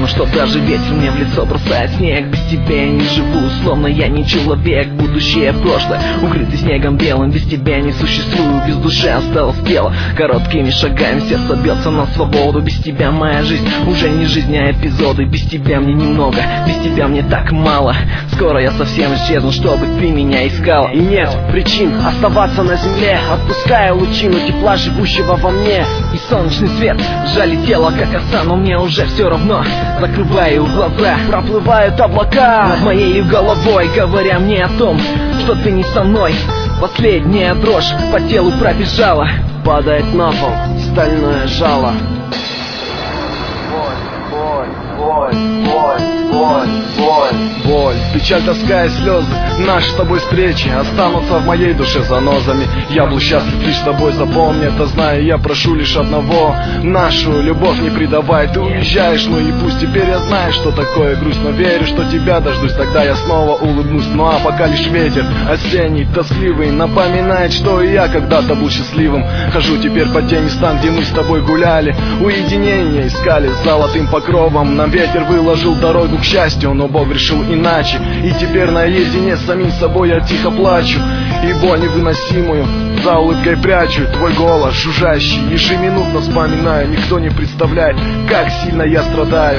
но что даже ветер мне в лицо бросает снег. Без тебя я не живу, словно я не человек. Будущее, прошлое, укрыты снегом белым. Без тебя не существую, без души осталось тело. Короткими шагами сердце бьется на свободу. Без тебя моя жизнь уже не жизнь, а эпизоды. Без тебя мне немного, без тебя мне так мало. Скоро я совсем исчезну, чтобы ты меня искала. И нет причин оставаться на земле, отпуская лучину тепла, живущего во мне. И солнечный свет сжали тело, как оса, но мне уже все равно. Закрываю глаза, проплывают облака над моей головой, говоря мне о том, что ты не со мной. Последняя дрожь по телу пробежала. Падает на пол стальное жало. Боль, печаль, тоска и слезы, наши с тобой встречи останутся в моей душе занозами. Я был счастлив лишь с тобой, запомни это, знаю, я прошу лишь одного: нашу любовь не предавай. Ты уезжаешь, ну и пусть теперь я знаю, что такое грусть, но верю, что тебя дождусь, тогда я снова улыбнусь. Ну а пока лишь ветер осенний, тоскливый, напоминает, что и я когда-то был счастливым. Хожу теперь по тем местам, где мы с тобой гуляли, уединение искали с золотым покровом. Нам ветер выложил дорогу к счастью, но Бог решил иначе. И теперь наедине с самим собой я тихо плачу, и боль невыносимую за улыбкой прячу. Твой голос жужжащий ежеминутно вспоминаю. Никто не представляет, как сильно я страдаю.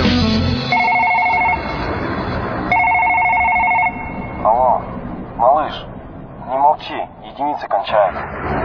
Алло, малыш, не молчи, единицы кончаются.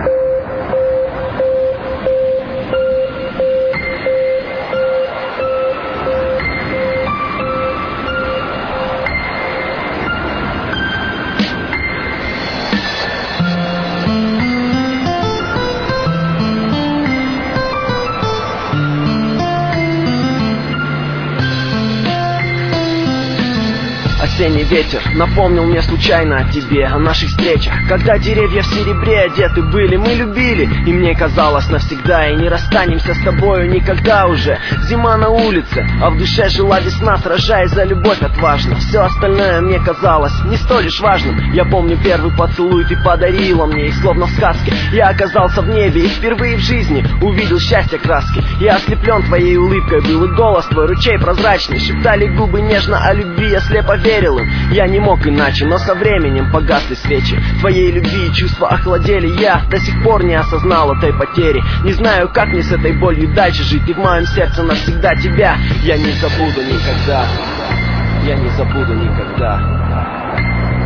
Осенний ветер напомнил мне случайно о тебе, о наших встречах. Когда деревья в серебре одеты были, мы любили, и мне казалось навсегда. И не расстанемся с тобою никогда уже. Зима на улице, а в душе жила весна, сражаясь за любовь отважно. Все остальное мне казалось не столь лишь важным. Я помню первый поцелуй ты подарила мне, и словно в сказке я оказался в небе, и впервые в жизни увидел счастье краски. Я ослеплен твоей улыбкой был, и голос твой ручей прозрачный. Шептали губы нежно о любви, я слепо верил им. Я не мог иначе, но со временем погасли свечи твоей любви, и чувства охладели. Я до сих пор не осознал этой потери. Не знаю, как мне с этой болью дальше жить. И в моем сердце навсегда тебя я не забуду никогда. Я не забуду никогда.